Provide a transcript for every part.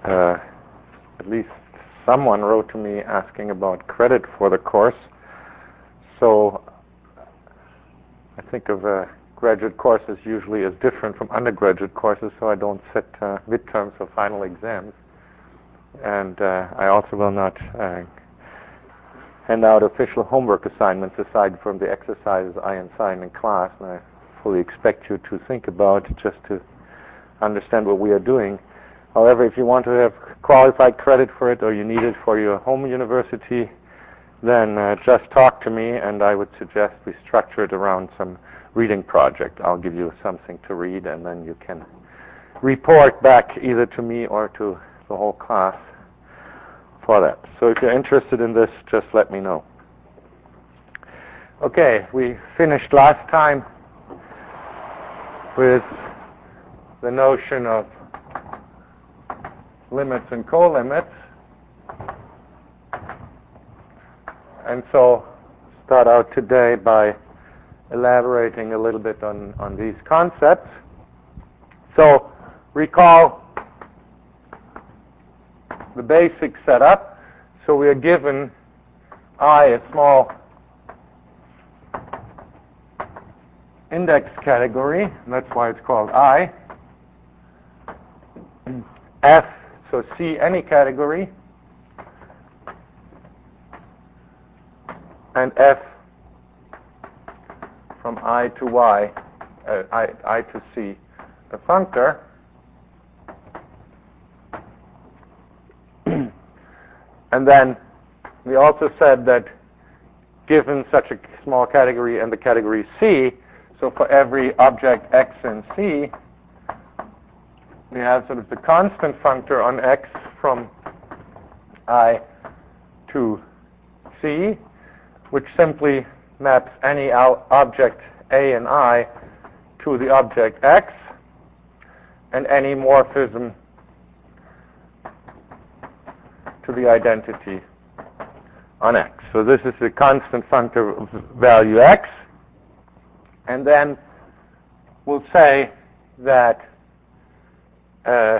at least someone wrote to me asking about credit for the course. So I think of graduate courses usually as different from undergraduate courses, so I don't set midterms or final exams. And I also will not hand out official homework assignments aside from the exercises I assign in class, and I fully expect you to think about just to understand what we are doing. However, if you want to have qualified credit for it or you need it for your home university, then just talk to me, and I would suggest we structure it around some reading project. I'll give you something to read, and then you can report back either to me or to the whole class for that. So if you're interested in this, just let me know. Okay, we finished last time with the notion of limits and co-limits. And so start out today by elaborating a little bit on these concepts. So recall the basic setup. So we are given I, a small index category, and that's why it's called I. F, so C, any category. And F from I to Y, I to C, a functor. And then we also said that given such a small category and the category C, so for every object X in C, we have sort of the constant functor on X from I to C, which simply maps any object A and I to the object X, and any morphism to the identity on X. So this is the constant functor of value X. And then we'll say that, so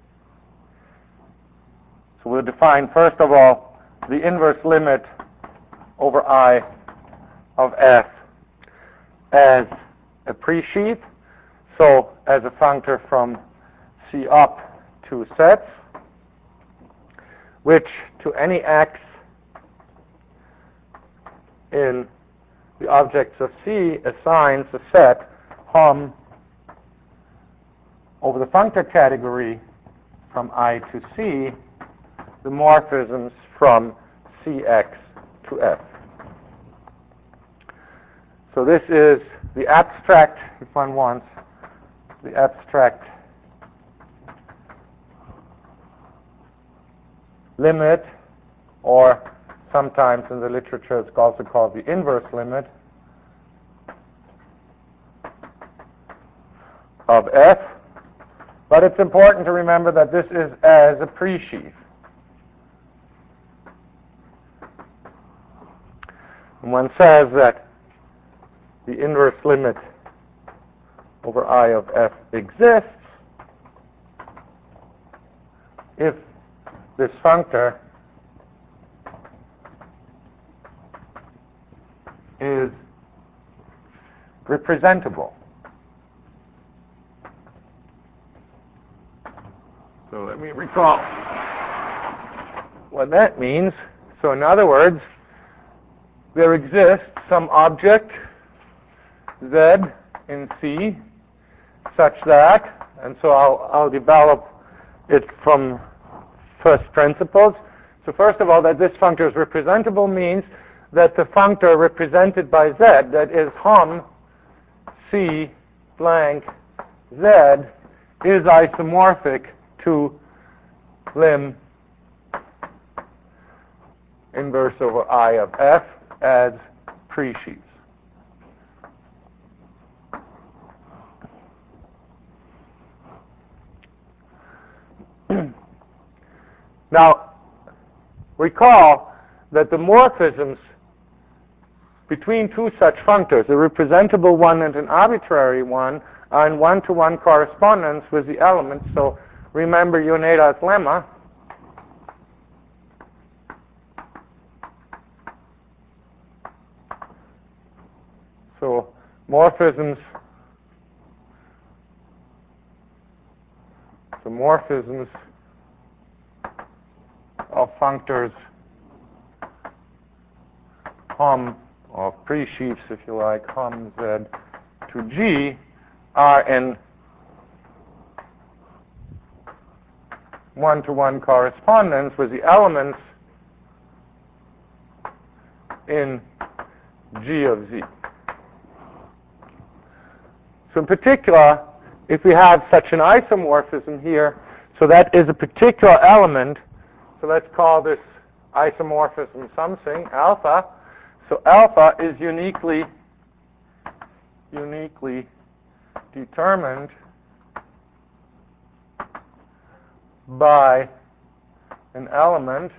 we'll define, first of all, the inverse limit over I of F as a presheaf, so as a functor from C up to sets, which to any X in the objects of C assigns a set hom over the functor category from I to C, the morphisms from Cx to F. So this is the abstract, if one wants, the abstract limit, or sometimes in the literature it's also called the inverse limit of F. But it's important to remember that this is as a presheaf. And one says that the inverse limit over I of F exists if this functor is representable. So let me recall what that means. So in other words, there exists some object Z in C such that, and so I'll develop it from first principles. So first of all, that this functor is representable means that the functor represented by Z, that is hom C blank Z, is isomorphic to lim inverse over I of F as presheaves. Now, recall that the morphisms between two such functors, a representable one and an arbitrary one, are in one-to-one correspondence with the elements. So remember Yoneda's lemma. So morphisms of functors hom of pre-sheaves, if you like, hom Z to G are in one-to-one correspondence with the elements in G of Z. So in particular, if we have such an isomorphism here, so that is a particular element, so let's call this isomorphism something, alpha. So alpha is uniquely determined by an element,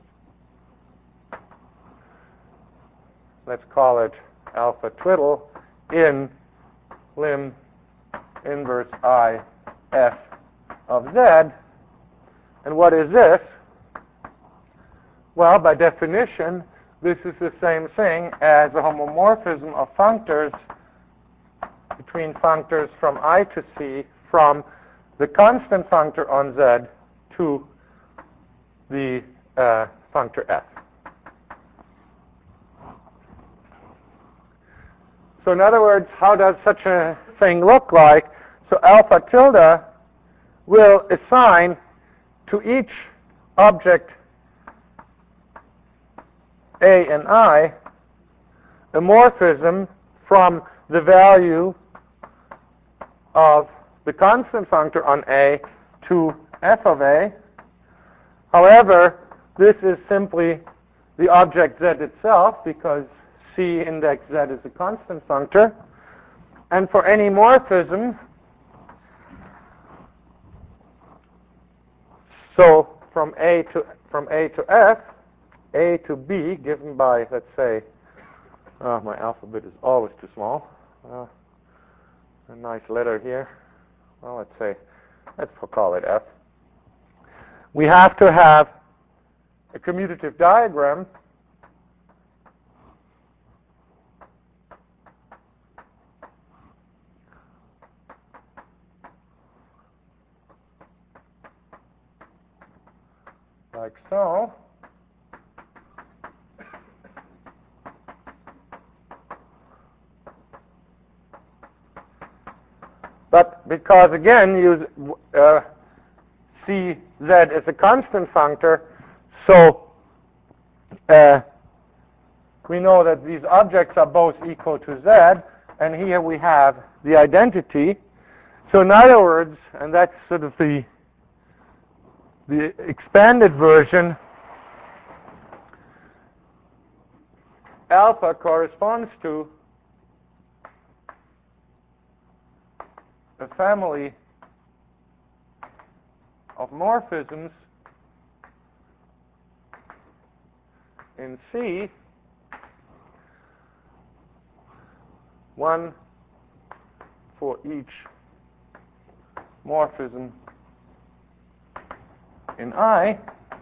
let's call it alpha twiddle, in lim inverse I f of Z. And what is this? Well, by definition, this is the same thing as a homomorphism of functors between functors from I to C from the constant functor on Z to the functor f. So in other words, how does such a thing look like? So alpha tilde will assign to each object A and I a morphism from the value of the constant functor on A to f of A. However, this is simply the object Z itself, because C index Z is a constant functor. And for any morphism, so from A to F, A to B, given by, let's say, my alphabet is always too small. A nice letter here. Well, let's call it F. We have to have a commutative diagram like so. But because, again, Cz is a constant functor, so we know that these objects are both equal to Z, and here we have the identity. So in other words, and that's sort of the expanded version, alpha corresponds to a family of morphisms in C, one for each morphism in I,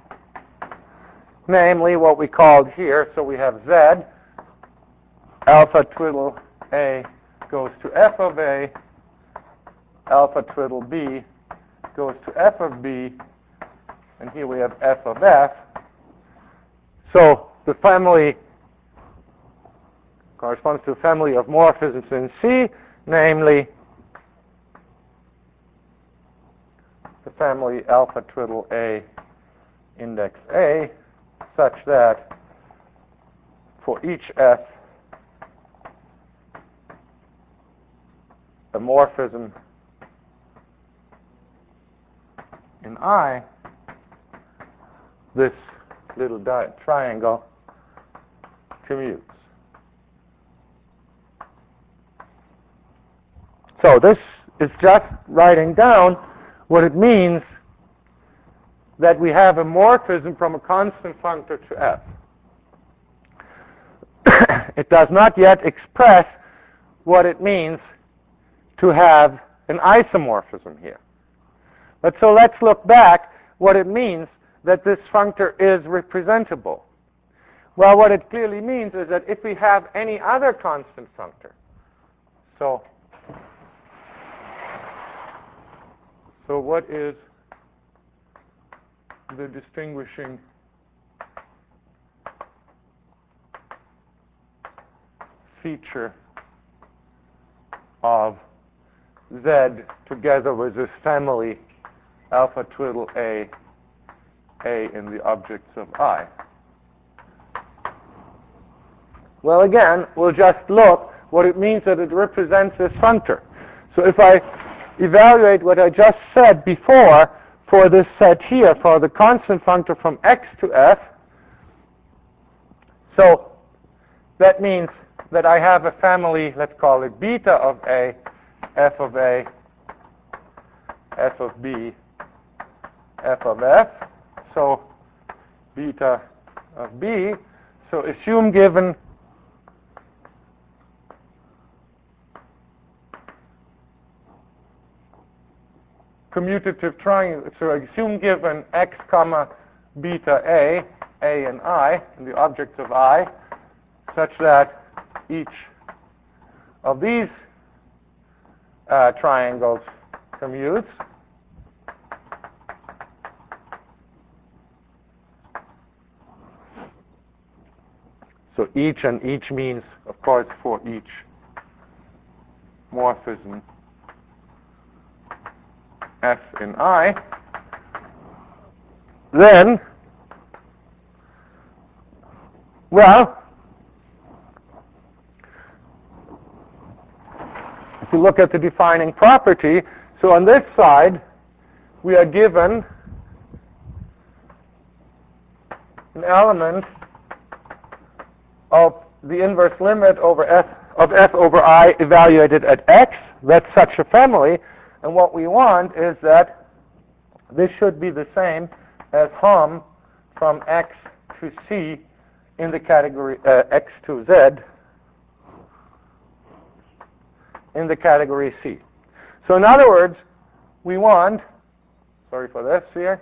namely what we called here. So we have Z, alpha twiddle A goes to f of A, alpha twiddle B goes to f of B, and here we have f of f. So the family corresponds to a family of morphisms in C, namely the family alpha twiddle A index A, such that for each f, a morphism in I, this little triangle commutes. So this is just writing down what it means that we have a morphism from a constant functor to f. It does not yet express what it means to have an isomorphism here. But so let's look back what it means that this functor is representable. Well, what it clearly means is that if we have any other constant functor, so what is the distinguishing feature of Z together with this family alpha twiddle A in the objects of I? Well, again, we'll just look what it means that it represents this functor. So if I evaluate what I just said before for this set here, for the constant functor from x to f, so that means that I have a family, let's call it beta of A, f of A, f of B, f of f, so beta of B. So assume given commutative triangle, so assume given x comma beta A and I, and the objects of I, such that each of these triangles commutes. So each and each means, of course, for each morphism F in I, then, well, if you look at the defining property, so on this side, we are given an element of the inverse limit over f of f over I evaluated at x. That's such a family. And what we want is that this should be the same as hom from x to c in the category x to z in the category C. So in other words, we want, sorry for this here,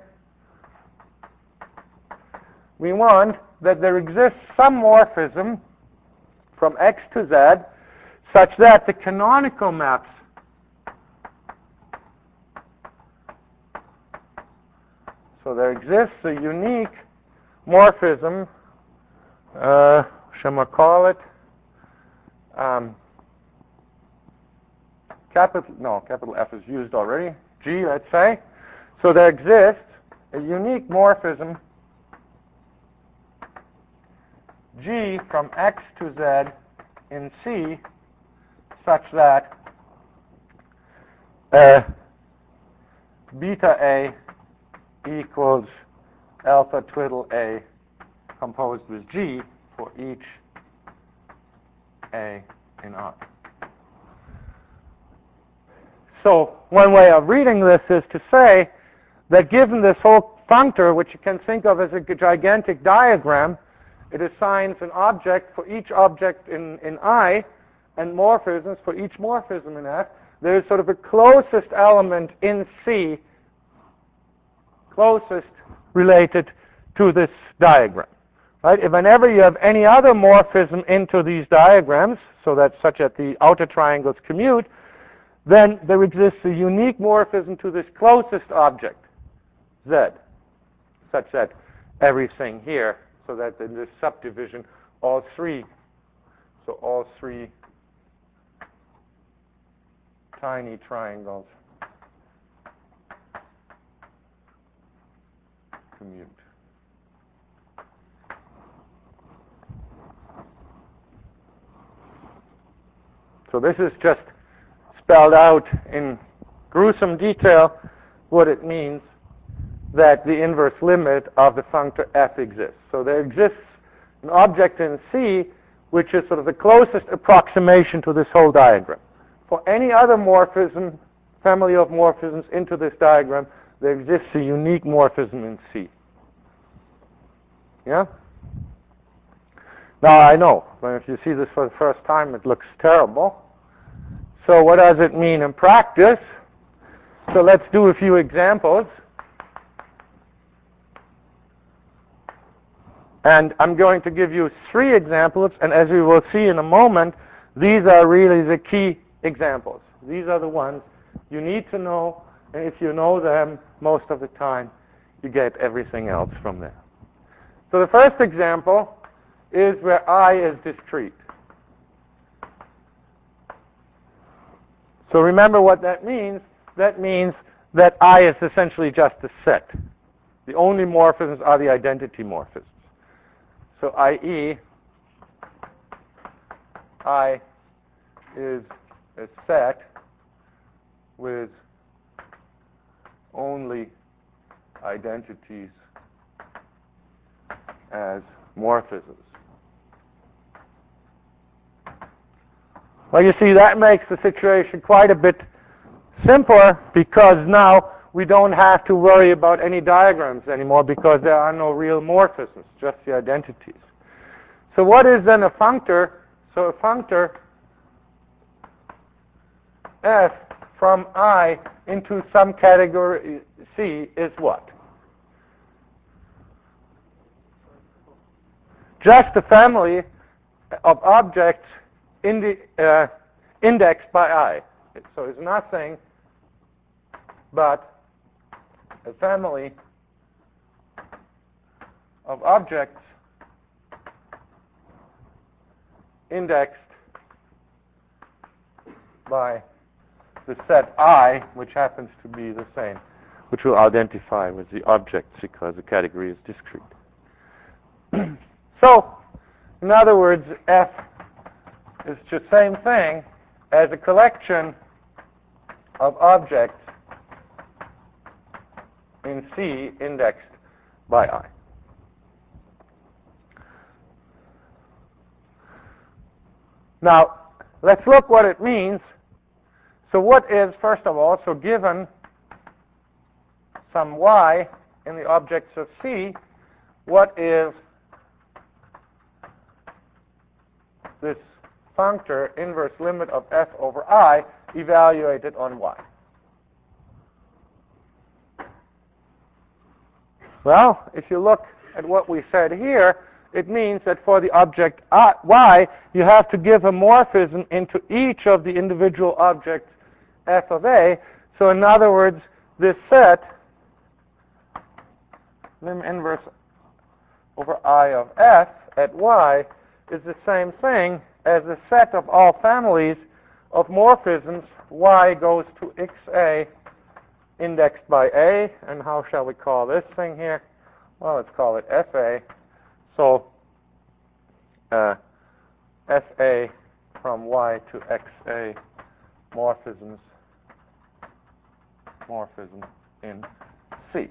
we want that there exists some morphism from x to z such that the canonical maps so there exists a unique morphism, shall I call it, capital F is used already, G, let's say. So there exists a unique morphism G from x to z in C such that beta A equals alpha twiddle A composed with G for each A in I. So one way of reading this is to say that given this whole functor, which you can think of as a gigantic diagram, it assigns an object for each object in I and morphisms for each morphism in F. There is sort of a closest element in C, closest related to this diagram. Right? If whenever you have any other morphism into these diagrams, so that such that the outer triangles commute, then there exists a unique morphism to this closest object, Z, such that everything here, so that in this subdivision, all three tiny triangles commute. So this is just spelled out in gruesome detail what it means that the inverse limit of the functor f exists. So there exists an object in C which is sort of the closest approximation to this whole diagram. For any other morphism, family of morphisms into this diagram, there exists a unique morphism in C. Yeah? Now I know, but if you see this for the first time, it looks terrible. So what does it mean in practice? So let's do a few examples. And I'm going to give you 3 examples, and as we will see in a moment, these are really the key examples. These are the ones you need to know, and if you know them, most of the time, you get everything else from there. So the first example is where I is discrete. So remember what that means. That means that I is essentially just a set. The only morphisms are the identity morphisms. So i.e., I is a set with only identities as morphisms. Well, you see, that makes the situation quite a bit simpler because now we don't have to worry about any diagrams anymore because there are no real morphisms, just the identities. So what is then a functor? So a functor f from I into some category C is what? Just a family of objects indexed by I. So it's nothing but a family of objects indexed by the set I, which happens to be the same, which we'll identify with the objects because the category is discrete. So, in other words, F is the same thing as a collection of objects in C indexed by I. Now, let's look what it means. So what is, first of all, so given some y in the objects of C, what is this functor inverse limit of f over I evaluated on y? Well, if you look at what we said here, it means that for the object y, you have to give a morphism into each of the individual objects f of a. So in other words, this set, lim inverse over I of f at y, is the same thing as the set of all families of morphisms y goes to xa indexed by a. And how shall we call this thing here? Well, let's call it fa. So fa from y to xa morphism in C.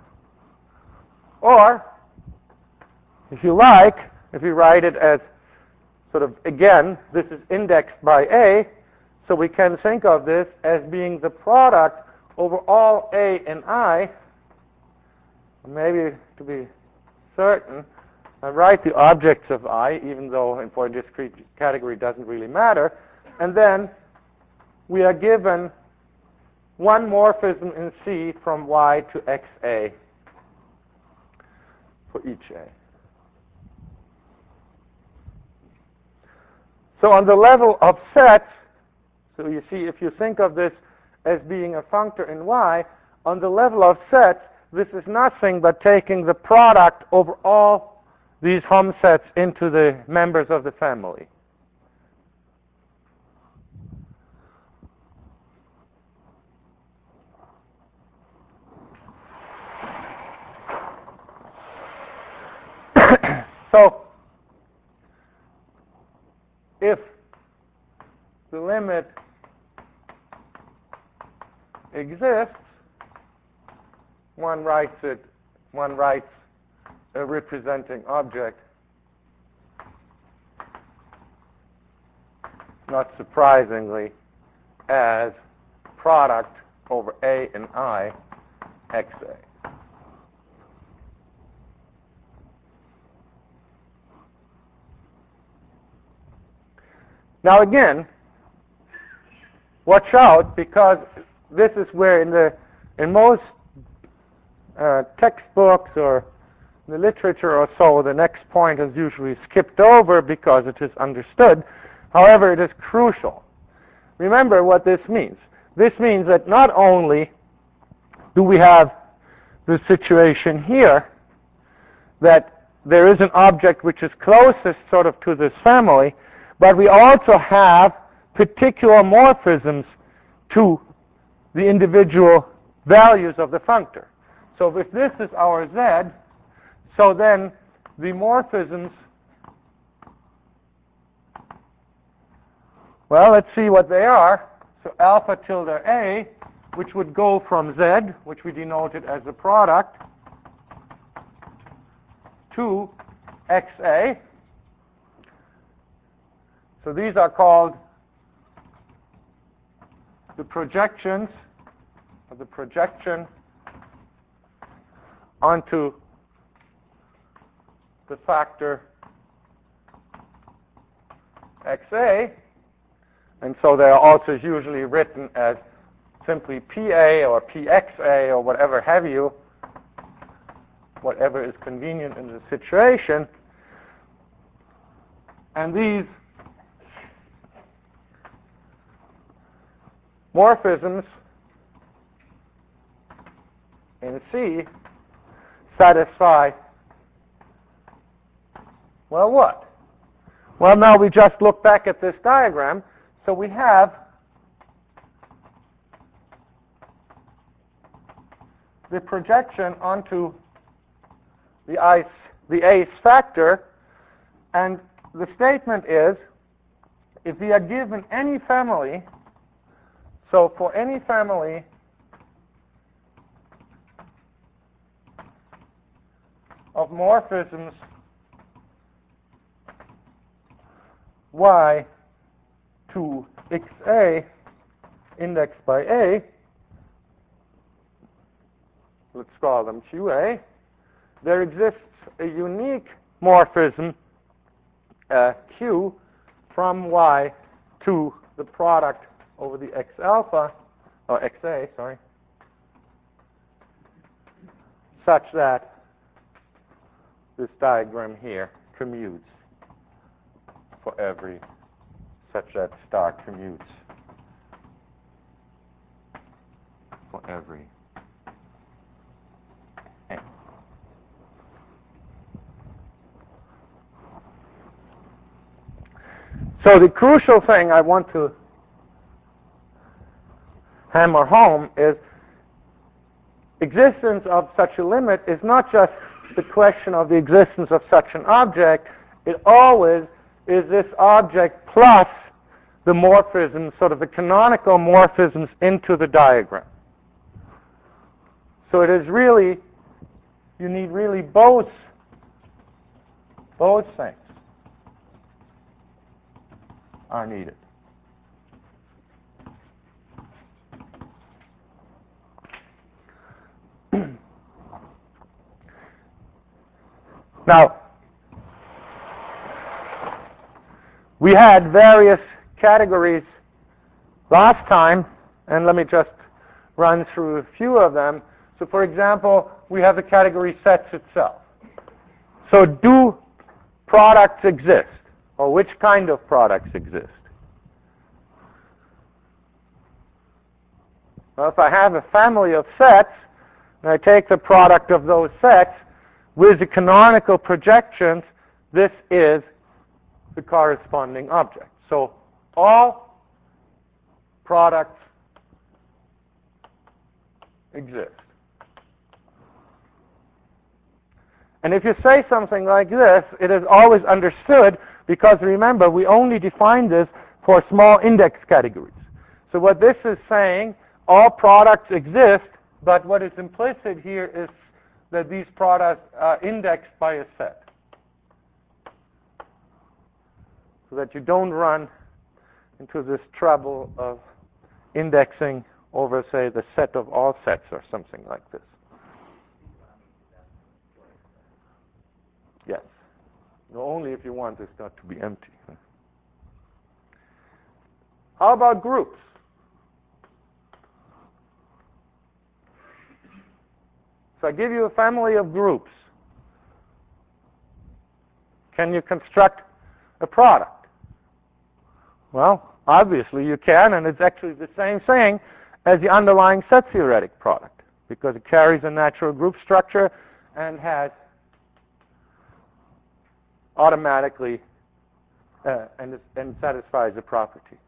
Or, if you like, if you write it as sort of, again, this is indexed by A, so we can think of this as being the product over all A and I. Maybe to be certain, I write the objects of I, even though for a discrete category doesn't really matter. And then we are given one morphism in C from y to xa for each A. So on the level of sets, so you see, if you think of this as being a functor in y, on the level of sets, this is nothing but taking the product over all these Hom sets into the members of the family. So, if the limit exists, one writes a representing object, not surprisingly, as product over A and I, xa. Now again, watch out, because this is where in most textbooks or the literature or so, the next point is usually skipped over because it is understood. However, it is crucial. Remember what this means. This means that not only do we have the situation here that there is an object which is closest sort of to this family, but we also have particular morphisms to the individual values of the functor. So if this is our z, so then the morphisms, well, let's see what they are. So alpha tilde a, which would go from z, which we denoted as the product, to xa. So these are called the projections, or the projection onto the factor xa. And so they are also usually written as simply PA or PXA or whatever have you, whatever is convenient in the situation. And these morphisms in C satisfy, well, what? Well, now we just look back at this diagram. So we have the projection onto the ace factor, and the statement is, if we are given any family, so for any family of morphisms y to xa indexed by a, let's call them qa, there exists a unique morphism q from y to the product over the x alpha, or xa, sorry, such that this diagram here commutes for every, such that star commutes for every n. So the crucial thing I want to hammer home is existence of such a limit is not just the question of the existence of such an object. It always is this object plus the morphisms, sort of the canonical morphisms into the diagram. So it is really, you need really both things are needed. Now, we had various categories last time, and let me just run through a few of them. So for example, we have the category sets itself. So do products exist? Or which kind of products exist? Well, if I have a family of sets, and I take the product of those sets with the canonical projections, this is the corresponding object. So all products exist. And if you say something like this, it is always understood because remember, we only define this for small index categories. So what this is saying, all products exist, but what is implicit here is that these products are indexed by a set. So that you don't run into this trouble of indexing over, say, the set of all sets or something like this. Yes. No, only if you want this not to be empty. How about groups? So I give you a family of groups. Can you construct a product? Well, obviously you can, and it's actually the same thing as the underlying set theoretic product, because it carries a natural group structure and has automatically and satisfies the property.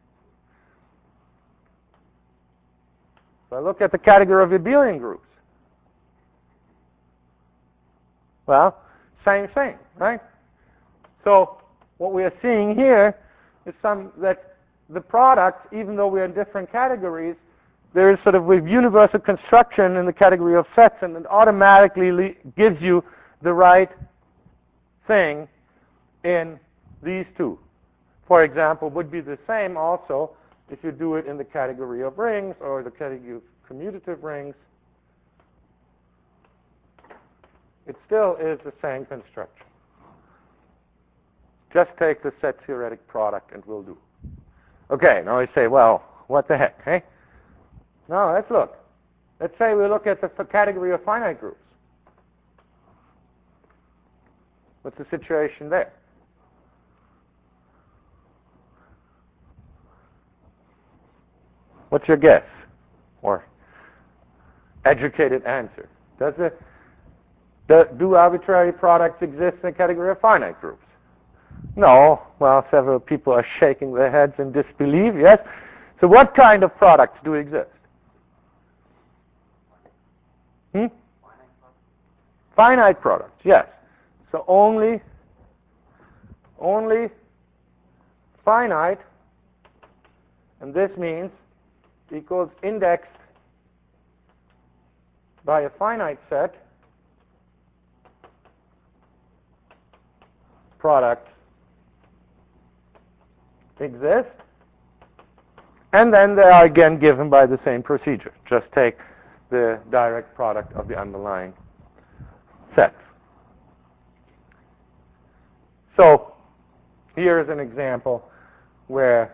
So I look at the category of abelian groups. Well, same thing, right? So what we are seeing here is that the products, even though we're in different categories, there is sort of a universal construction in the category of sets, and it automatically gives you the right thing in these two. For example, would be the same also if you do it in the category of rings or the category of commutative rings. It still is the same construction. Just take the set theoretic product and we'll do. Okay, now we say, well, what the heck, hey? Now let's look. Let's say we look at the category of finite groups. What's the situation there? What's your guess? Or educated answer? Do arbitrary products exist in the category of finite groups? No. Well, several people are shaking their heads in disbelief, yes. So what kind of products do exist? Finite products, yes. So only finite, and this means equals indexed by a finite set products exist, and then they are again given by the same procedure. Just take the direct product of the underlying sets. So here is an example where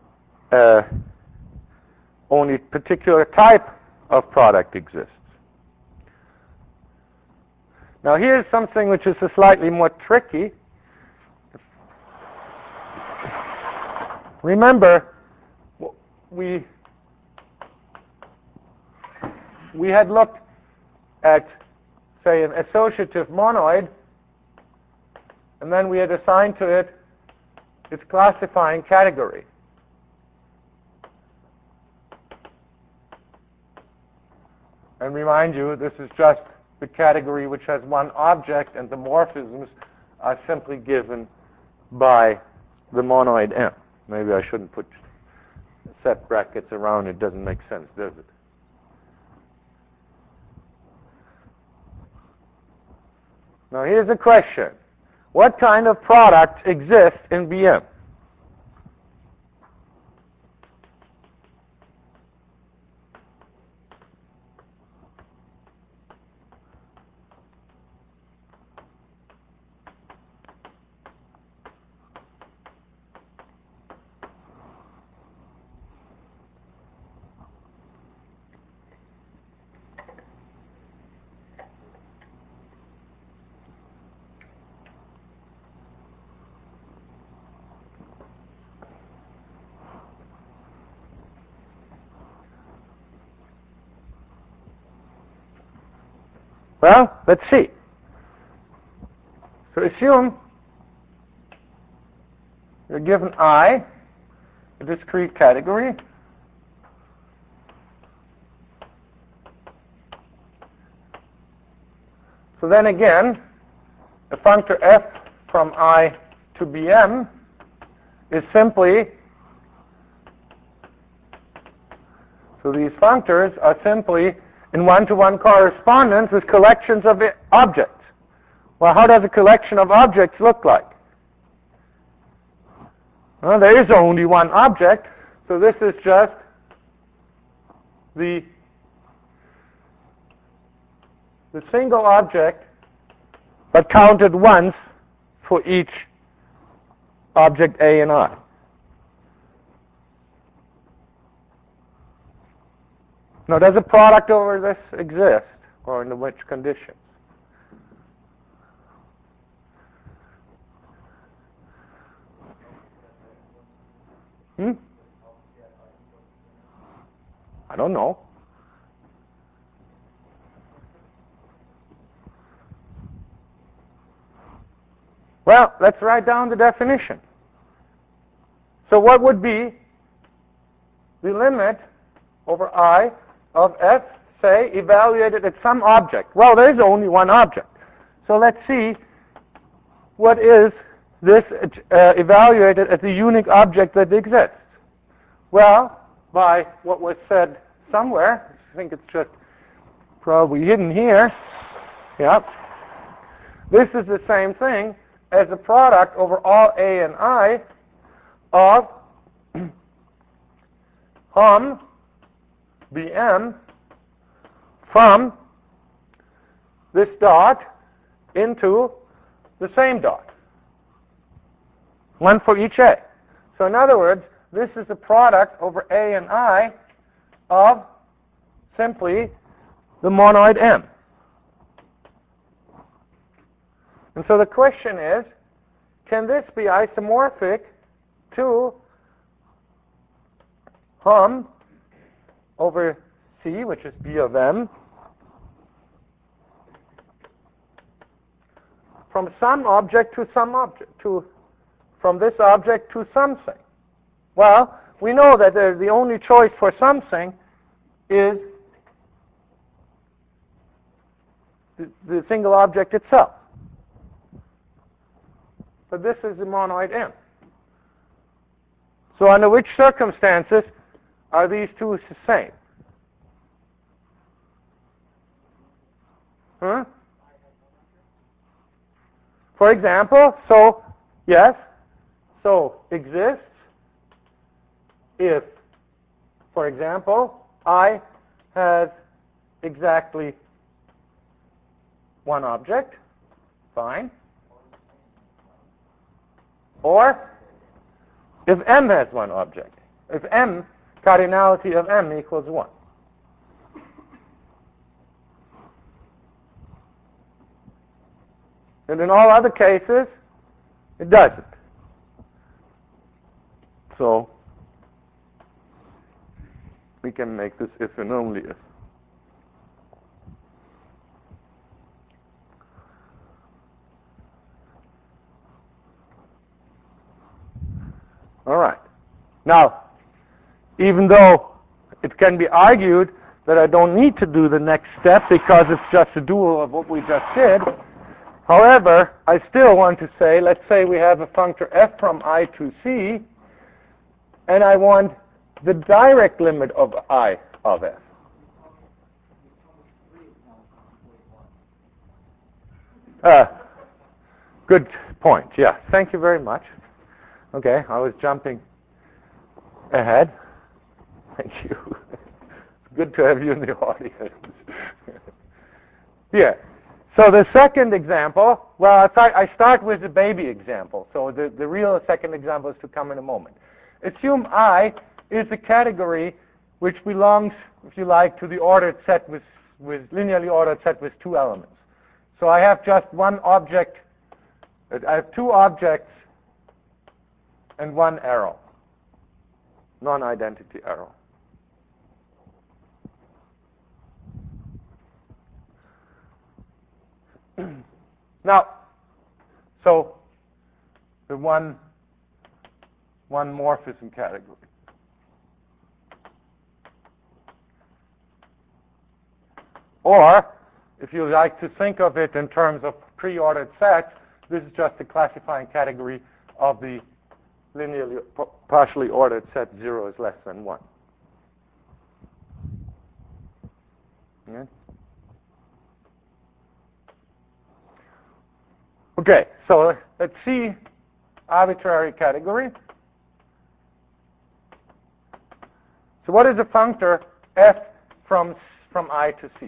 only a particular type of product exists. Now here's something which is slightly more tricky. Remember, we had looked at, say, an associative monoid, and then we had assigned to it its classifying category. And remind you, this is just the category which has one object, and the morphisms are simply given by the monoid M. Maybe I shouldn't put set brackets around it. Doesn't make sense, does it? Now here's a question. What kind of products exist in BM? Well, let's see. So assume you're given I, a discrete category, so then again, a functor f from I to Bm is simply, so these functors are simply in one-to-one correspondence with collections of objects. Well, how does a collection of objects look like? Well, there is only one object, so this is just the single object, but counted once for each object A and I. Now, does a product over this exist? or under which conditions? I don't know. Well, let's write down the definition. So what would be the limit over I of f, say, evaluated at some object? Well, there is only one object. So let's see what is this evaluated at the unique object that exists. Well, by what was said somewhere, I think it's just probably hidden here. Yep. This is the same thing as the product over all A and I of hom Bm from this dot into the same dot. One for each A. So in other words, this is the product over A and I of simply the monoid M. And so the question is, can this be isomorphic to hom over C, which is B of M, from some object to some object, from this object to something? Well, we know that the only choice for something is the single object itself. But this is the monoid M. So under which circumstances are these two the same? Huh? For example, so, yes, so exists if, for example, I has exactly one object, fine. Or if M has one object. If M, cardinality of M equals 1. And in all other cases, it doesn't. So we can make this if and only if. All right. Now, even though it can be argued that I don't need to do the next step because it's just a dual of what we just did, however, I still want to say, let's say we have a functor f from I to C, and I want the direct limit of I of f. Good point. Yeah, thank you very much. Okay, I was jumping ahead. Thank you. It's good to have you in the audience. Yeah. So the second example, well, I start with the baby example. So the real second example is to come in a moment. Assume I is a category which belongs, if you like, to the ordered set with linearly ordered set with two elements. So I have just one object. I have two objects and one arrow, non-identity arrow. Now, so the one morphism category. Or, if you like to think of it in terms of pre-ordered sets, this is just a classifying category of the linearly partially ordered set 0 is less than 1. Yeah. Okay, so let's see arbitrary category. So what is a functor f from I to C?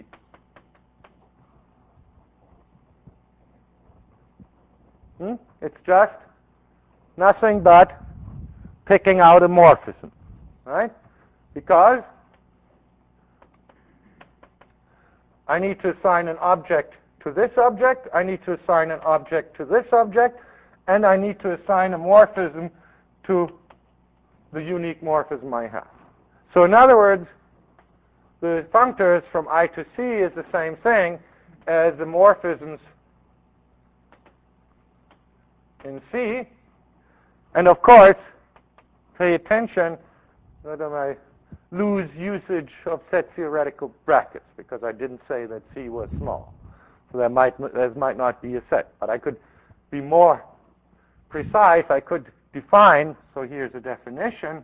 It's just nothing but picking out a morphism, right? Because I need to assign an object to this object, I need to assign an object to this object, and I need to assign a morphism to the unique morphism I have. So in other words, the functors from I to C is the same thing as the morphisms in C. And of course, pay attention that I lose usage of set theoretical brackets because I didn't say that C was small. So there might not be a set. But I could be more precise. I could define, so here's a definition,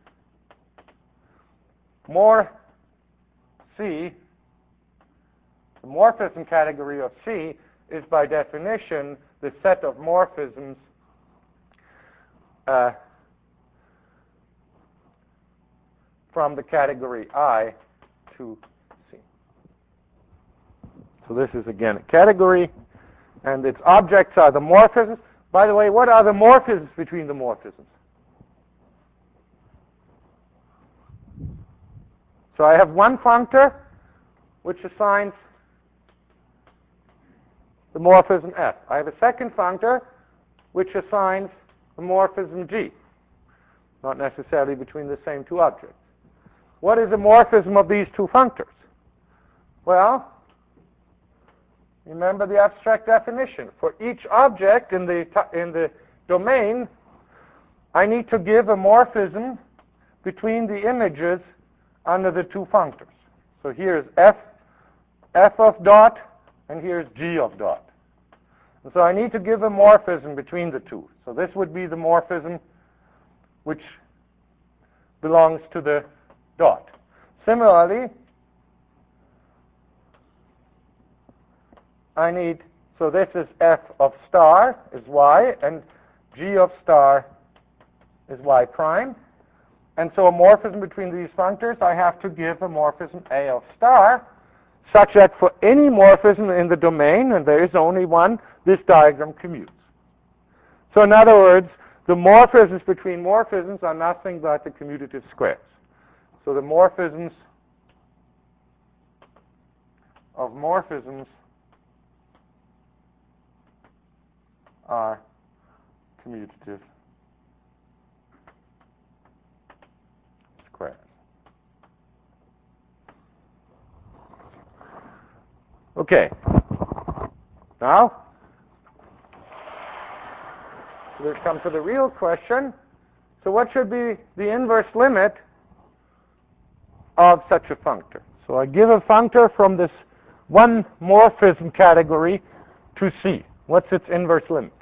more C, the morphism category of C is by definition the set of morphisms from the category I to C. So this is again a category, and its objects are the morphisms. By the way, what are the morphisms between the morphisms? So I have one functor which assigns the morphism F. I have a second functor which assigns the morphism G, not necessarily between the same two objects. What is the morphism of these two functors? Well, remember the abstract definition. For each object in the domain, I need to give a morphism between the images under the two functors. So here's F of dot, and here's G of dot. And so I need to give a morphism between the two. So this would be the morphism which belongs to the dot. Similarly, so this is F of star is Y, and G of star is Y prime. And so a morphism between these functors, I have to give a morphism A of star, such that for any morphism in the domain, and there is only one, this diagram commutes. So in other words, the morphisms between morphisms are nothing but the commutative squares. So the morphisms of morphisms are commutative squares. Okay. Now, we'll come to the real question. So what should be the inverse limit of such a functor? So I give a functor from this one morphism category to C. What's its inverse limit?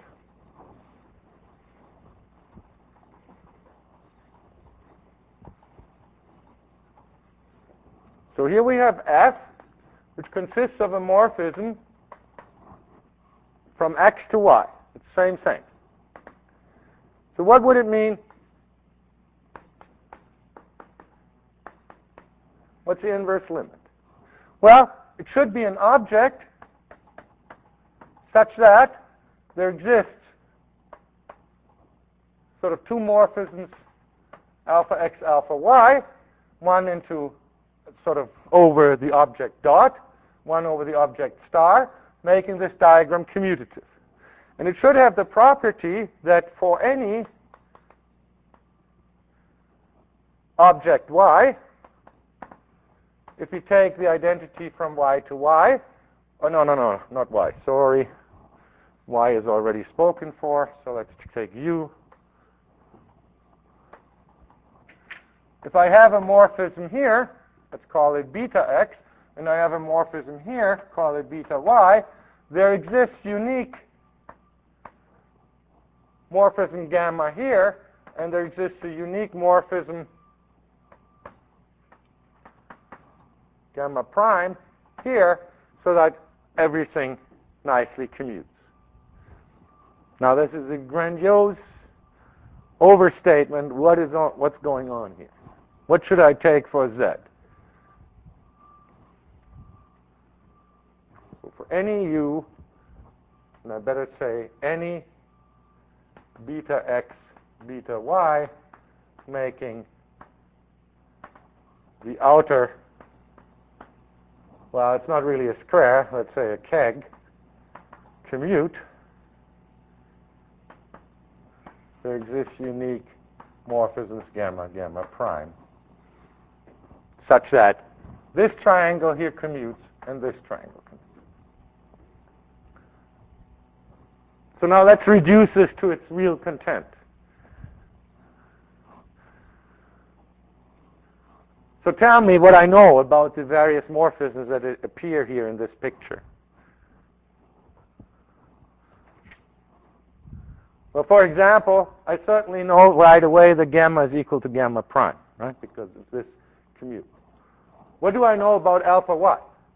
So here we have F, which consists of a morphism from X to Y. It's the same thing. So what would it mean? What's the inverse limit? Well, it should be an object such that there exists sort of two morphisms, alpha X, alpha Y, one into sort of over the object dot, one over the object star, making this diagram commutative. And it should have the property that for any object Y, if you take the identity from Y to Y, oh, no, not Y, sorry. Y is already spoken for, so let's take U. If I have a morphism here, let's call it beta X, and I have a morphism here, call it beta Y, there exists unique morphism gamma here, and there exists a unique morphism gamma prime here, so that everything nicely commutes. Now this is a grandiose overstatement. What's going on here? What should I take for Z? So for any U, and I better say any beta X, beta Y, making the outer well, it's not really a square, let's say a keg, commute, there exists unique morphisms gamma, gamma prime, such that this triangle here commutes and this triangle commutes. So now let's reduce this to its real content. So tell me what I know about the various morphisms that appear here in this picture. Well, for example, I certainly know right away that gamma is equal to gamma prime, right? Because of this commute. What do I know about alpha y?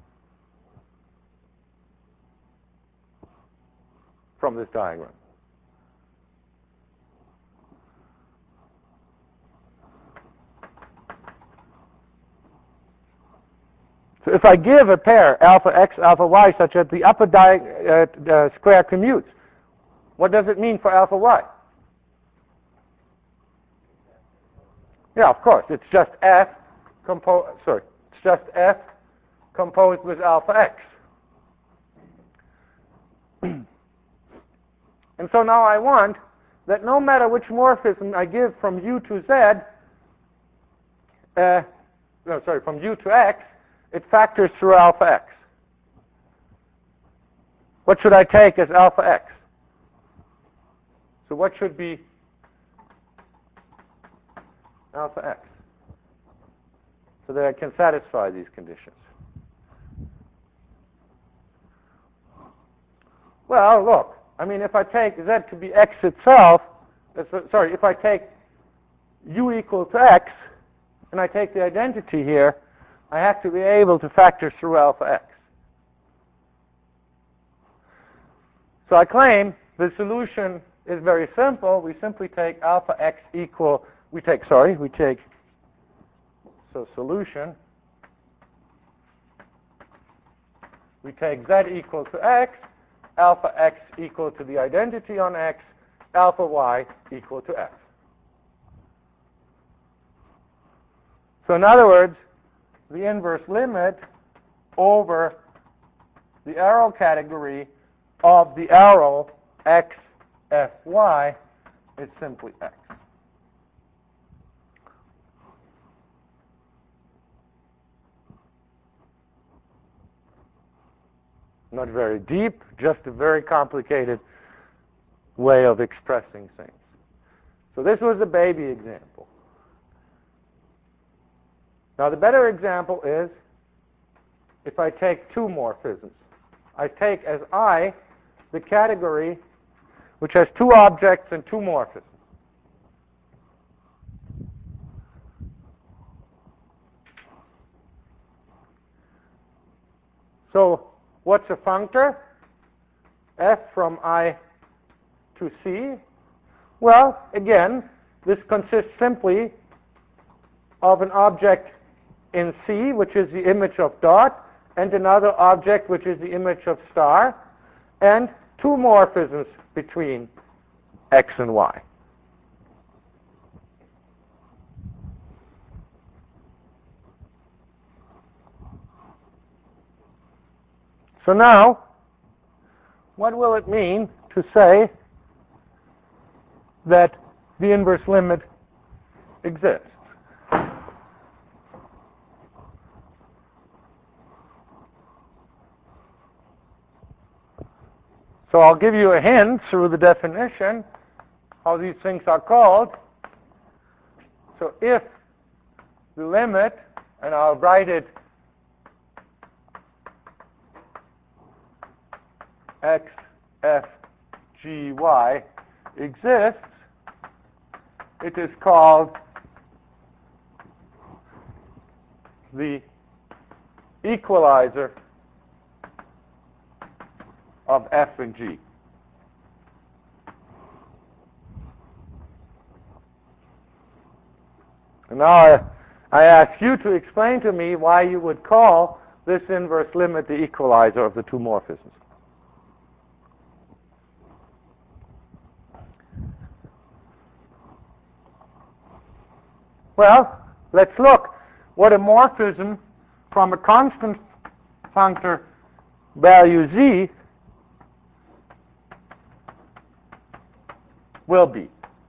From this diagram. So if I give a pair, alpha x, alpha y, such that the upper square commutes, what does it mean for alpha y? Yeah, of course. It's just f composed with alpha x. And so now I want that no matter which morphism I give from u to z, from u to x, it factors through alpha x. What should I take as alpha x? So what should be alpha x? So that I can satisfy these conditions. Well, look, I mean, if I take z to be x itself, if I take u equal to x, and I take the identity here, I have to be able to factor through alpha x. So I claim the solution is very simple. We simply take alpha x equal, solution, we take z equal to x, alpha x equal to the identity on x, alpha y equal to f. So in other words, the inverse limit over the arrow category of the arrow x, f, y is simply x. Not very deep, just a very complicated way of expressing things. So this was a baby example. Now the better example is if I take two morphisms. I take as I the category which has two objects and two morphisms. So what's a functor? F from I to C. Well, again, this consists simply of an object in C, which is the image of dot, and another object, which is the image of star, and two morphisms between x and y. So now, what will it mean to say that the inverse limit exists? So I'll give you a hint through the definition how these things are called. So if the limit, and I'll write it x, f, g, y exists, it is called the equalizer of f and g. And now I ask you to explain to me why you would call this inverse limit the equalizer of the two morphisms. Well, let's look what a morphism from a constant functor value z will be.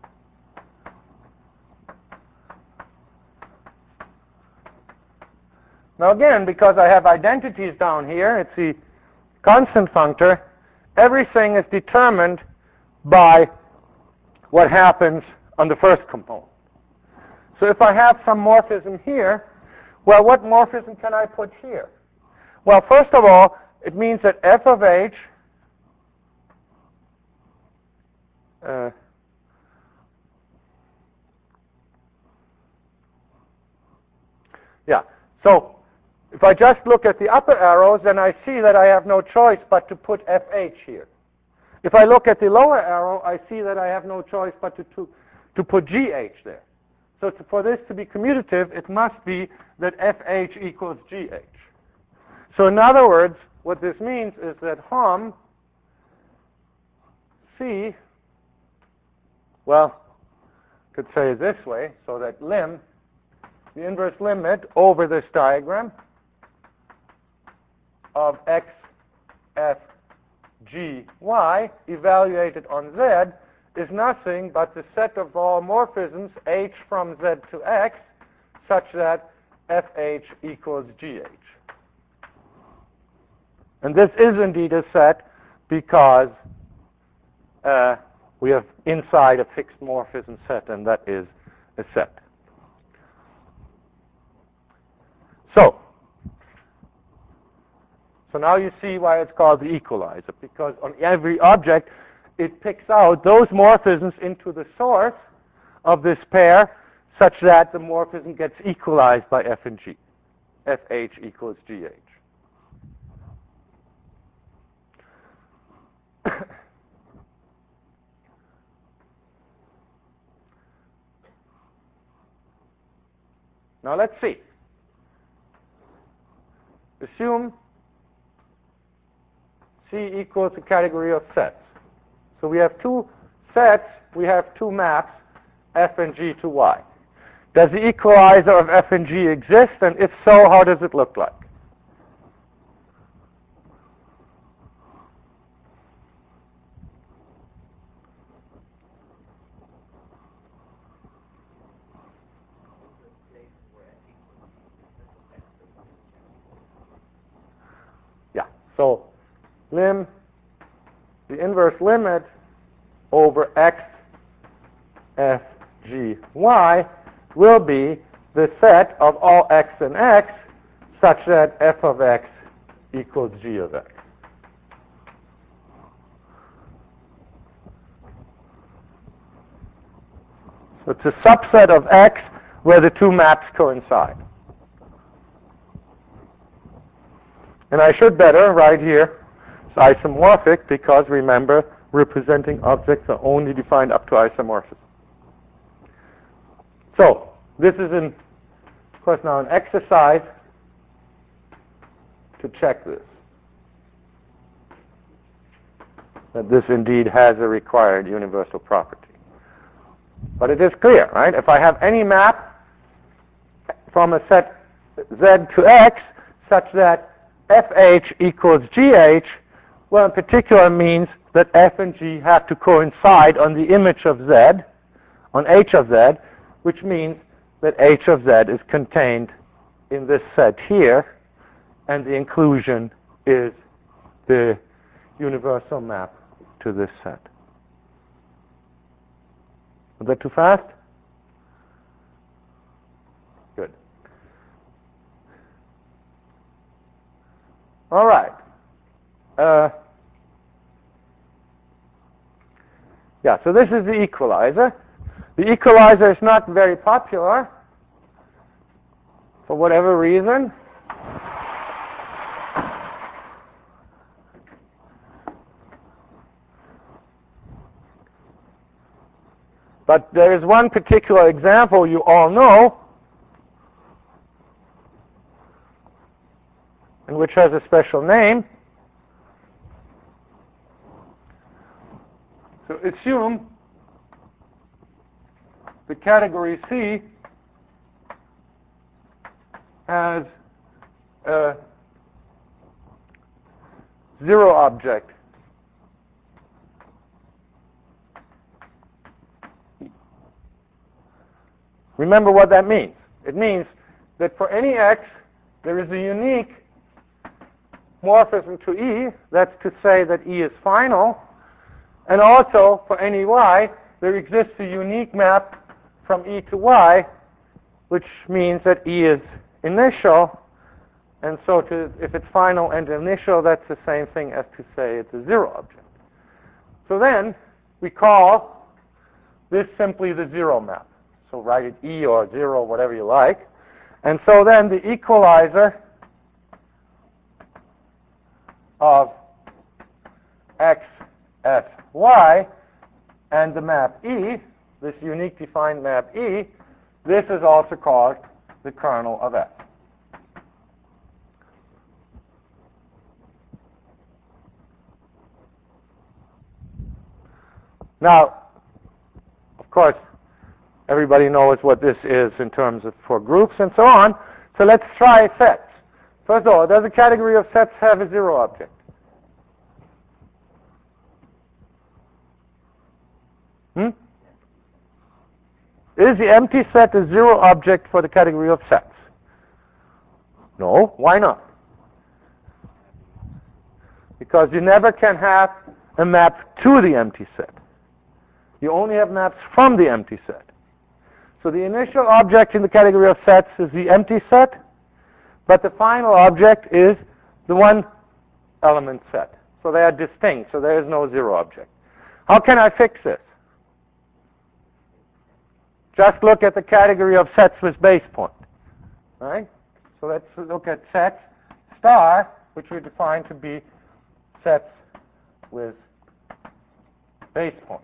Now again, because I have identities down here, it's the constant functor, everything is determined by what happens on the first component. So if I have some morphism here, well, what morphism can I put here? Well, first of all, it means that f of h so if I just look at the upper arrows, then I see that I have no choice but to put fh here. If I look at the lower arrow, I see that I have no choice but to put gh there. So for this to be commutative, it must be that fh equals gh. So in other words, what this means is that Hom C, well, could say it this way, so that lim, the inverse limit over this diagram of x, f, g, y, evaluated on z, is nothing but the set of all morphisms h from z to x, such that fh equals gh. And this is indeed a set because we have inside a fixed morphism set, and that is a set. So now you see why it's called the equalizer, because on every object it picks out those morphisms into the source of this pair such that the morphism gets equalized by f and g. fh equals gh. Now let's see. Assume C equals a category of sets. So we have two sets, we have two maps, f and g to y. Does the equalizer of f and g exist? And if so, how does it look like? Yeah, so lim, the inverse limit over x, f, g, y will be the set of all x and x such that f of x equals g of x. So it's a subset of x where the two maps coincide. And I should better write here it's isomorphic because, remember, representing objects are only defined up to isomorphism. So this is, of course, now an exercise to check this, that this indeed has a required universal property. But it is clear, right? If I have any map from a set z to x such that fh equals gh, well, in particular means that f and g have to coincide on the image of z, on h of z, which means that h of z is contained in this set here, and the inclusion is the universal map to this set. Was that too fast? Good. All right. Yeah, so this is the equalizer. The equalizer is not very popular for whatever reason. But there is one particular example you all know, and which has a special name. So assume the category C has a zero object. Remember what that means. It means that for any x, there is a unique morphism to E. That's to say that E is final. And also, for any y, there exists a unique map from E to y, which means that E is initial. And so if it's final and initial, that's the same thing as to say it's a zero object. So then we call this simply the zero map. So write it E or 0, whatever you like. And so then the equalizer of x, f, y, and the map E, this unique defined map E, this is also called the kernel of F. Now, of course, everybody knows what this is in terms of for groups and so on. So let's try sets. First of all, does a category of sets have a zero object? Is the empty set a zero object for the category of sets? No. Why not? Because you never can have a map to the empty set. You only have maps from the empty set. So the initial object in the category of sets is the empty set, but the final object is the one-element set. So they are distinct, so there is no zero object. How can I fix this? Just look at the category of sets with base point. Right? So let's look at sets star, which we define to be sets with base point.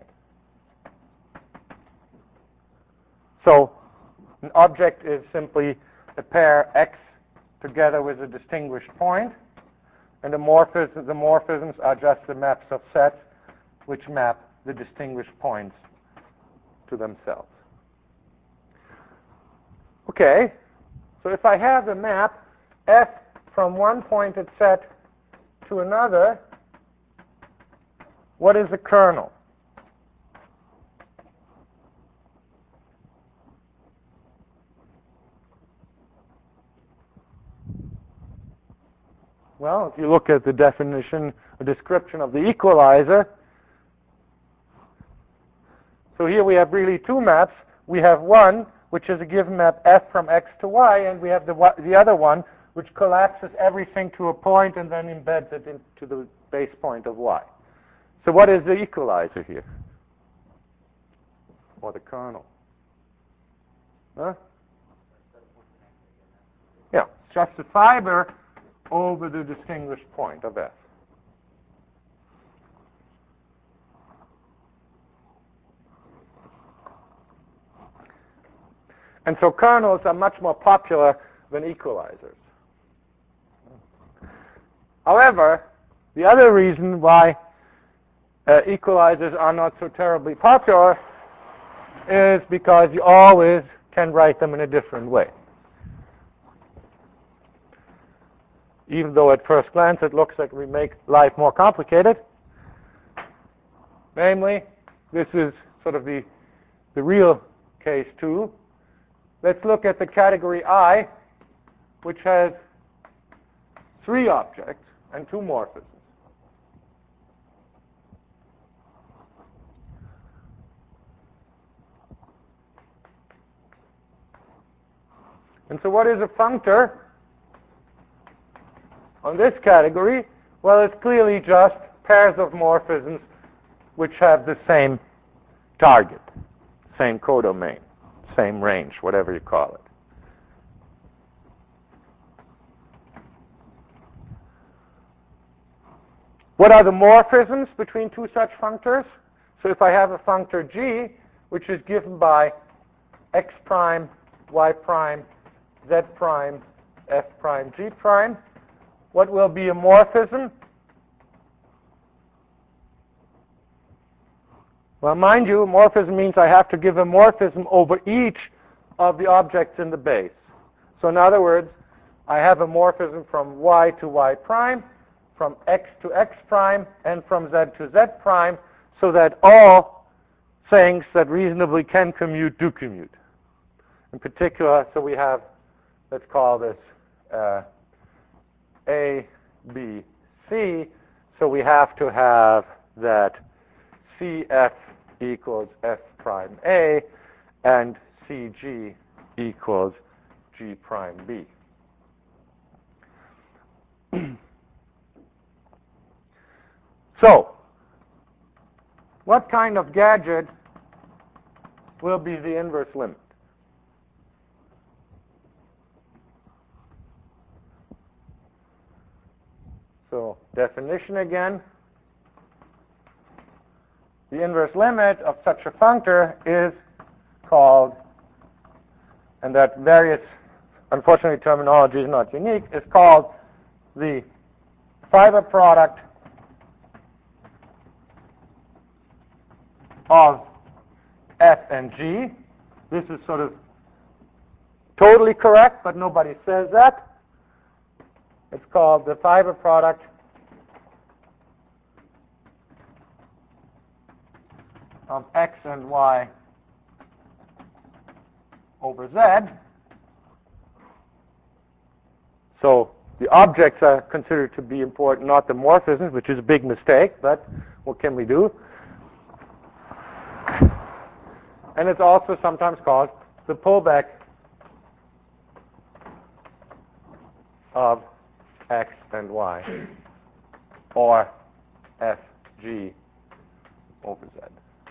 So an object is simply a pair x together with a distinguished point, and the morphisms are just the maps of sets which map the distinguished points to themselves. Okay, so if I have a map f from one pointed set to another, what is the kernel? Well, if you look at the definition, a description of the equalizer, so here we have really two maps. We have one, which is a given map f from x to y, and we have the other one, which collapses everything to a point and then embeds it into the base point of y. So what is the equalizer here? Or the kernel? Huh? Yeah, it's just a fiber over the distinguished point of f. And so kernels are much more popular than equalizers. However, the other reason why equalizers are not so terribly popular is because you always can write them in a different way. Even though at first glance it looks like we make life more complicated. Namely, this is sort of the real case too. Let's look at the category I, which has three objects and two morphisms. And so what is a functor on this category? Well, it's clearly just pairs of morphisms which have the same target, same codomain, same range, whatever you call it. What are the morphisms between two such functors? So if I have a functor g, which is given by x prime, y prime, z prime, f prime, g prime, what will be a morphism? Well, mind you, morphism means I have to give a morphism over each of the objects in the base. So in other words, I have a morphism from y to y prime, from x to x prime and from z to z prime, so that all things that reasonably can commute do commute. In particular, so we have, let's call this A, B, C. So we have to have that CF equals F prime A and CG equals G prime B. So, what kind of gadget will be the inverse limit? So, definition again. The inverse limit of such a functor is called, and that various, unfortunately terminology is not unique, is called the fiber product of F and G. This is sort of totally correct, but nobody says that. It's called the fiber product of X and Y over Z. So the objects are considered to be important, not the morphisms, which is a big mistake, but what can we do? And it's also sometimes called the pullback of X and Y, or FG over Z.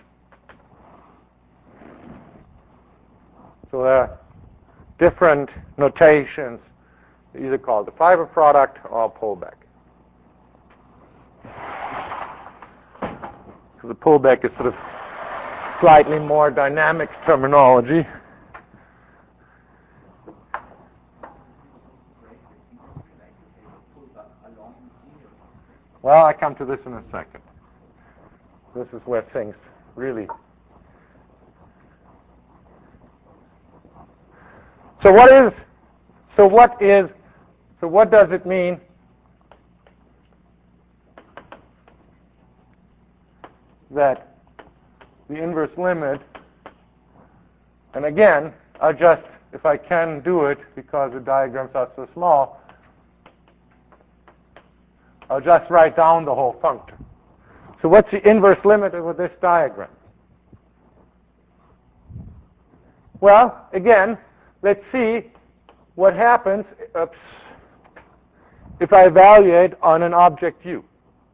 So there are different notations, either called the fiber product or pullback. So the pullback is sort of slightly more dynamic terminology. Well, I come to this in a second. This is where things really... So what does it mean that the inverse limit, and again, I'll just, if I can do it, because the diagrams are so small, I'll just write down the whole functor. So what's the inverse limit over this diagram? Well, again, let's see what happens if I evaluate on an object U.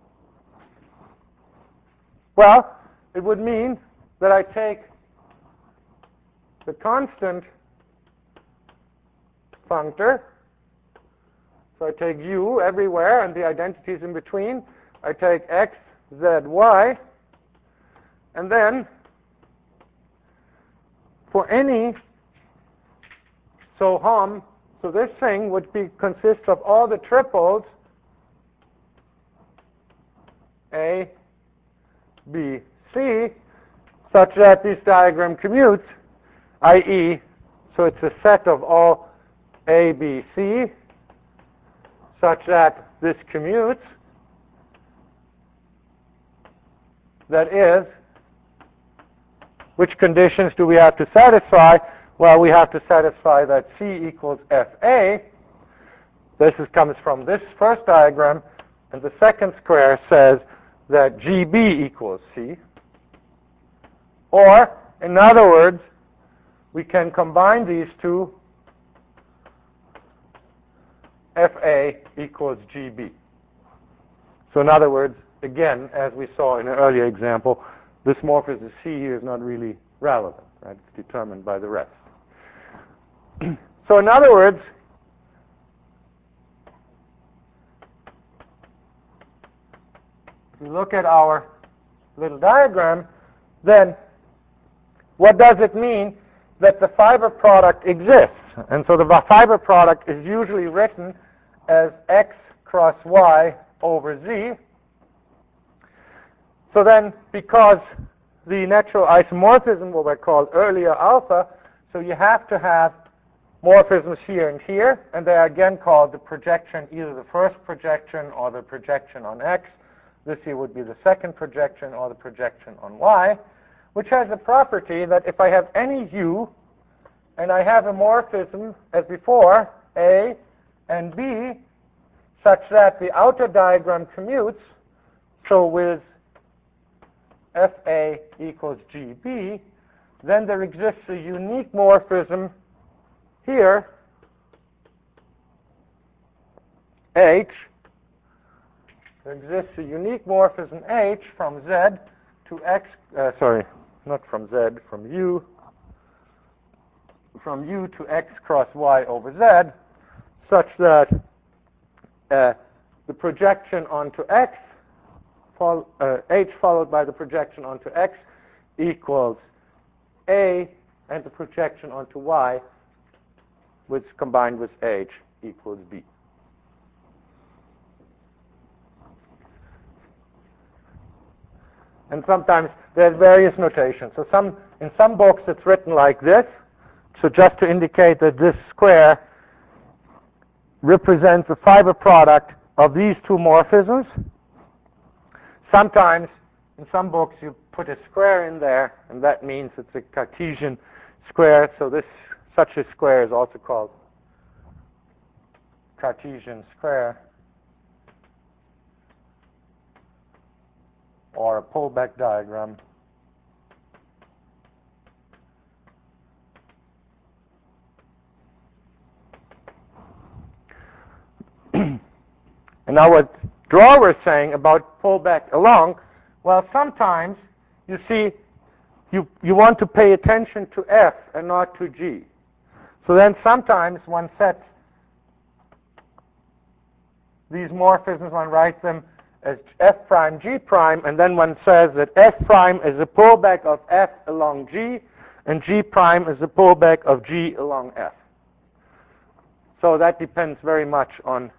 Well, it would mean that I take the constant functor, so I take U everywhere and the identities in between. I take X, Z, Y, and then for any so this thing would consist of all the triples A, B, C, such that this diagram commutes, i.e., so it's a set of all A, B, C, such that this commutes. That is, which conditions do we have to satisfy? Well, we have to satisfy that C equals FA. This comes from this first diagram, and the second square says that GB equals C. Or, in other words, we can combine these two, FA equals GB. So in other words, again, as we saw in an earlier example, this morphism C here is not really relevant, right? It's determined by the rest. So in other words, if we look at our little diagram, then what does it mean that the fiber product exists? And so the fiber product is usually written as X cross Y over Z. So then, because the natural isomorphism, what we called earlier alpha, so you have to have morphisms here and here, and they are again called the projection, either the first projection or the projection on x. This here would be the second projection or the projection on y, which has the property that if I have any u and I have a morphism as before, A and B, such that the outer diagram commutes, so with FA equals GB, then there exists a unique morphism here, H. There exists a unique morphism H from Z to X, not from Z, from U to X cross Y over Z, such that the projection onto X, H followed by the projection onto X equals A, and the projection onto Y, which combined with H equals B. And sometimes there's various notations. So in some books it's written like this, so just to indicate that this square represents the fiber product of these two morphisms. Sometimes in some books you put a square in there, and that means it's a Cartesian square, so such a square is also called Cartesian square, or a pullback diagram. And now what Dror was saying about pullback along, well, sometimes you see you want to pay attention to F and not to G. So then sometimes one sets these morphisms, one writes them as F prime, G prime, and then one says that F prime is a pullback of F along G, and G prime is a pullback of G along F. So that depends very much on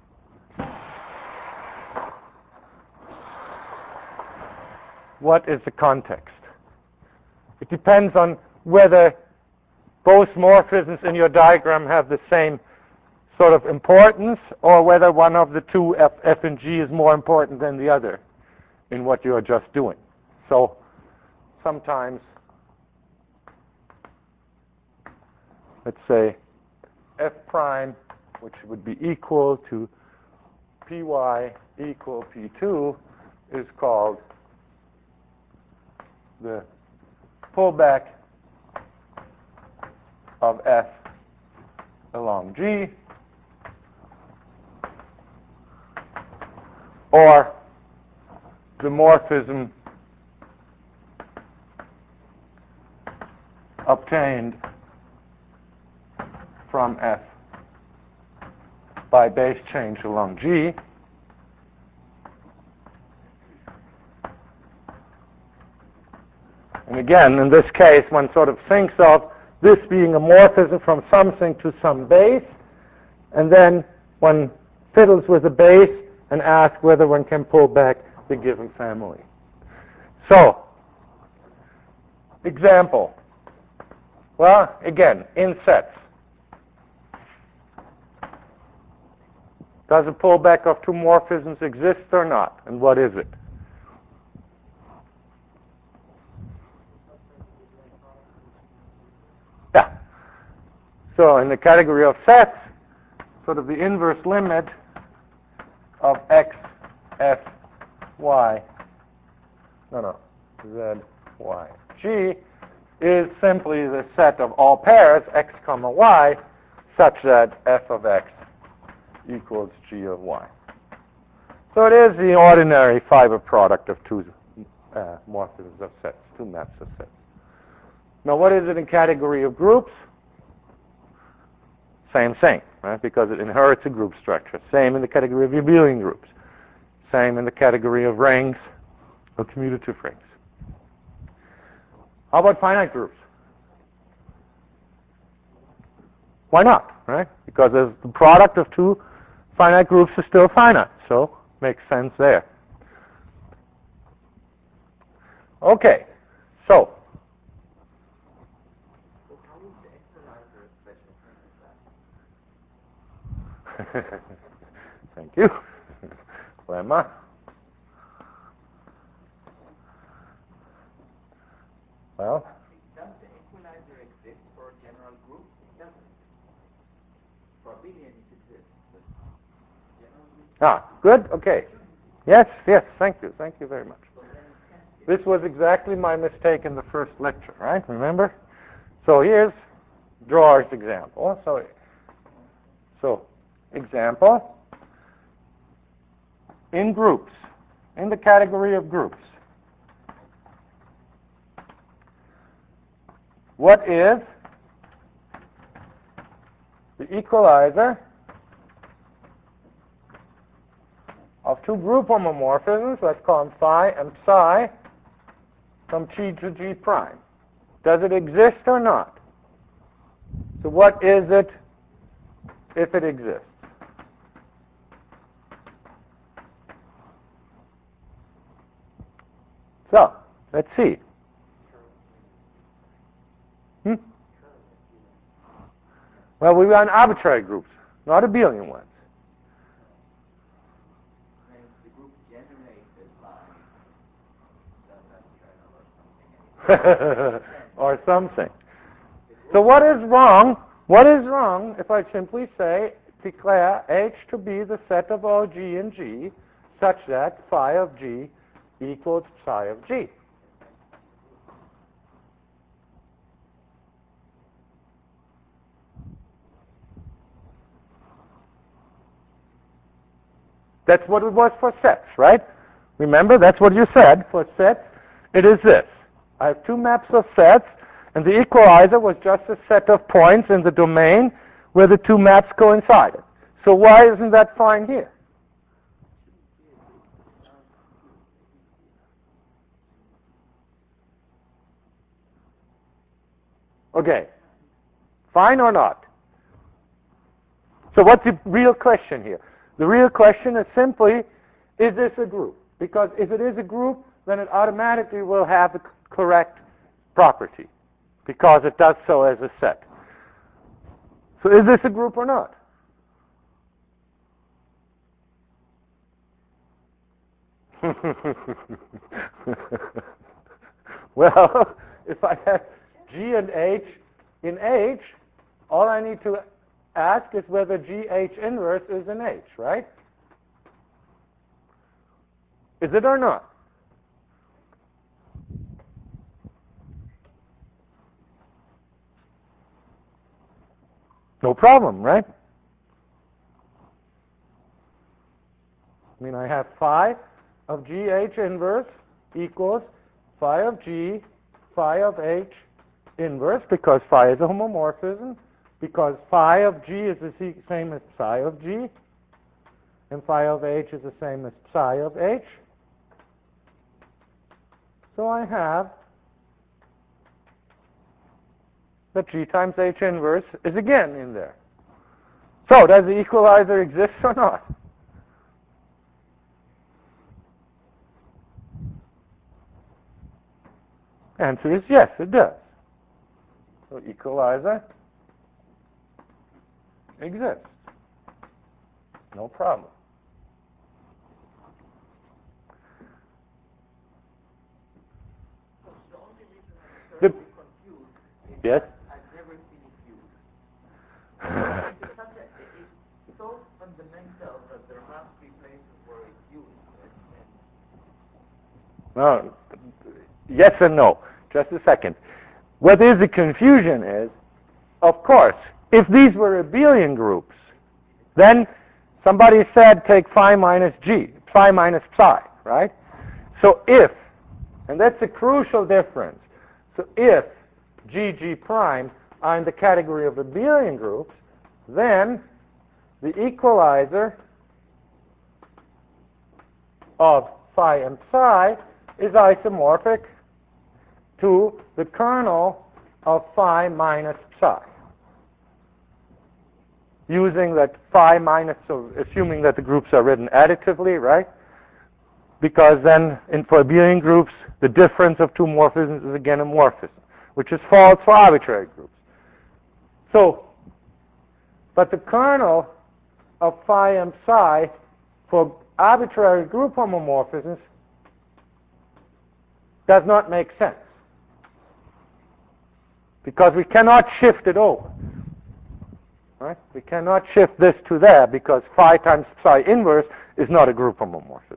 what is the context. It depends on whether both morphisms in your diagram have the same sort of importance, or whether one of the two, F and G, is more important than the other in what you are just doing. So sometimes, let's say F prime, which would be equal to Py equal P2, is called the pullback of F along G, or the morphism obtained from F by base change along G. And again, in this case, one sort of thinks of this being a morphism from something to some base, and then one fiddles with the base and asks whether one can pull back the given family. So, example. Well, again, in sets. Does a pullback of two morphisms exist or not? And what is it? Yeah. So in the category of sets, sort of the inverse limit of x, f, y, z, y, g is simply the set of all pairs, x comma y, such that f of x equals g of y. So it is the ordinary fiber product of two morphisms of sets, two maps of sets. Now what is it in category of groups? Same thing, right? Because it inherits a group structure. Same in the category of abelian groups. Same in the category of rings or commutative rings. How about finite groups? Why not, right? Because the product of two finite groups is still finite, so makes sense there. Okay, so Thank you. Lemma. Well? Does the equalizer exist for a general group? It doesn't. For abelian it exists, but general group... Good, okay. Yes, thank you very much. This was exactly my mistake in the first lecture, right? Remember? So here's Drawer's example. So example, in groups, in the category of groups, what is the equalizer of two group homomorphisms, let's call them phi and psi, from G to G prime? Does it exist or not? So what is it if it exists? So, let's see. Well, we run arbitrary groups, not abelian ones. The group generated by or something. So what is wrong? What is wrong if I simply declare H to be the set of all G and G such that phi of G equals psi of G? That's what it was for sets, right? Remember, that's what you said. For sets, it is this. I have two maps of sets, and the equalizer was just a set of points in the domain where the two maps coincided. So why isn't that fine here? Okay. Fine or not? So what's the real question here? The real question is simply, is this a group? Because if it is a group, then it automatically will have the correct property, because it does so as a set. So is this a group or not? Well, if I have G and H in H, all I need to ask is whether GH inverse is in H, right? Is it or not? No problem, right? I mean, I have phi of GH inverse equals phi of G, phi of H inverse, because phi is a homomorphism, because phi of G is the same as psi of G, and phi of H is the same as psi of H. So I have that G times H inverse is again in there. So does the equalizer exist or not? Answer is yes, it does. So equalizer exists. No problem. The only reason I'm terribly confused is Yes? that I've never seen it used. It's so fundamental that there must be places where it's used. No. Yes and no. Just a second. What is the confusion is, of course, if these were abelian groups, then somebody said take phi minus G, phi minus psi, right? So if, and that's a crucial difference, so if G prime are in the category of abelian groups, then the equalizer of phi and psi is isomorphic to the kernel of phi minus psi. Using that phi minus, so assuming that the groups are written additively, right? Because then for abelian groups, the difference of two morphisms is again a morphism, which is false for arbitrary groups. So, but the kernel of phi m psi for arbitrary group homomorphisms does not make sense, because we cannot shift it over. Right? We cannot shift this to there because phi times psi inverse is not a group homomorphism.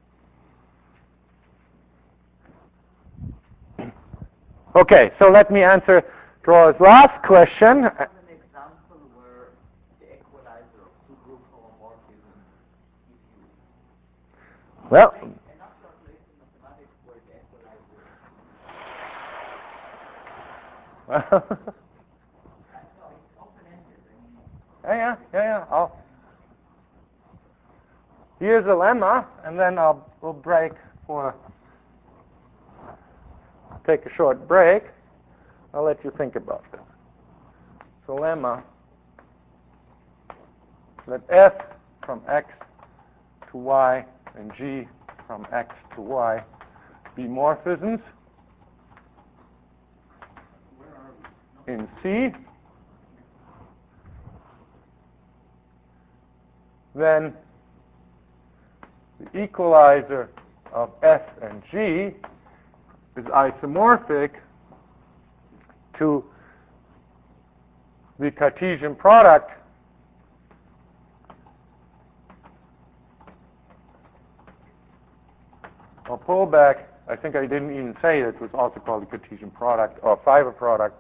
Okay, so let me answer Draw's last question. An example where the equalizer of two group homomorphisms is used. Well, And not calculation mathematics where the equalizer is used. No, it's open-ended. yeah. Here's a lemma, and then we'll break for. Take a short break. I'll let you think about this. So lemma that f from x to y and g from x to y be morphisms in C, then the equalizer of f and g is isomorphic to the Cartesian product or pullback. I think I didn't even say it was also called the Cartesian product or fiber product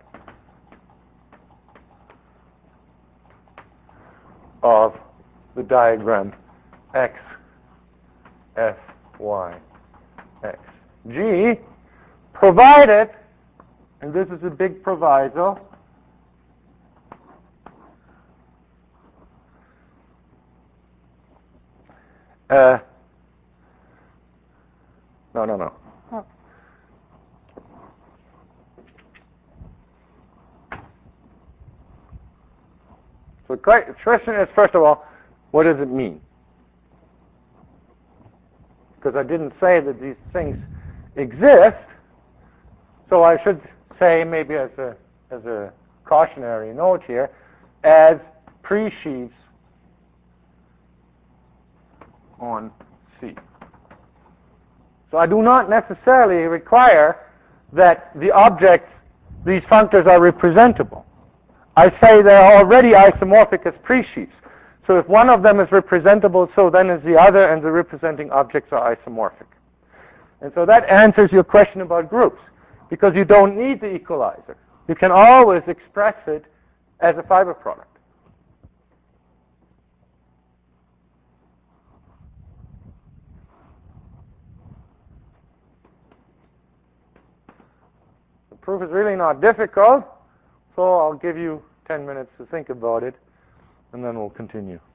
of the diagram x, f, y, x, g, provided, and this is a big proviso, no. So the question is, first of all, what does it mean? Because I didn't say that these things exist, so I should say, maybe as a cautionary note here, as presheaves on C. So I do not necessarily require that the objects, these functors, are representable. I say they're already isomorphic as presheaves. So if one of them is representable, so then is the other, and the representing objects are isomorphic. And so that answers your question about groups, because you don't need the equalizer. You can always express it as a fiber product. The proof is really not difficult, so I'll give you 10 minutes to think about it, and then we'll continue.